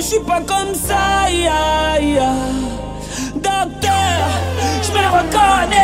je suis pas comme ça, ya, ya. Docteur, je me reconnais.